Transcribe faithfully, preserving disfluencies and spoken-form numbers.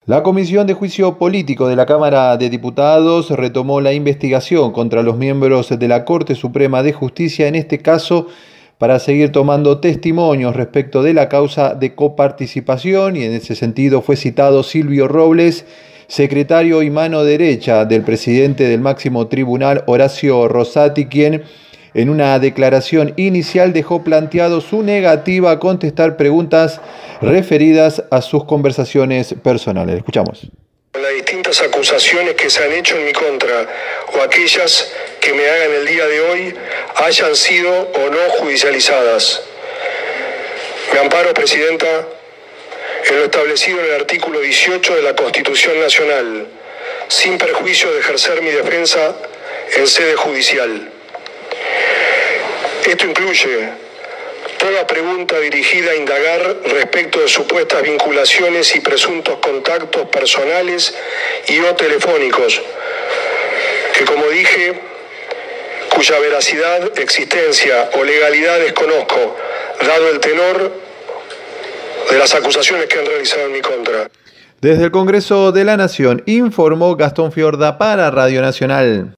La Comisión de Juicio Político de la Cámara de Diputados retomó la investigación contra los miembros de la Corte Suprema de Justicia, en este caso para seguir tomando testimonios respecto de la causa de coparticipación, y en ese sentido fue citado Silvio Robles, secretario y mano derecha del presidente del máximo tribunal, Horacio Rosati, quien en una declaración inicial dejó planteado su negativa a contestar preguntas referidas a sus conversaciones personales. Escuchamos. Las distintas acusaciones que se han hecho en mi contra o aquellas que me hagan el día de hoy hayan sido o no judicializadas. Me amparo, Presidenta, en lo establecido en el artículo dieciocho de la Constitución Nacional, sin perjuicio de ejercer mi defensa en sede judicial. Esto incluye toda pregunta dirigida a indagar respecto de supuestas vinculaciones y presuntos contactos personales y o telefónicos, que, como dije, cuya veracidad, existencia o legalidad desconozco, dado el tenor de las acusaciones que han realizado en mi contra. Desde el Congreso de la Nación informó Gastón Fiorda para Radio Nacional.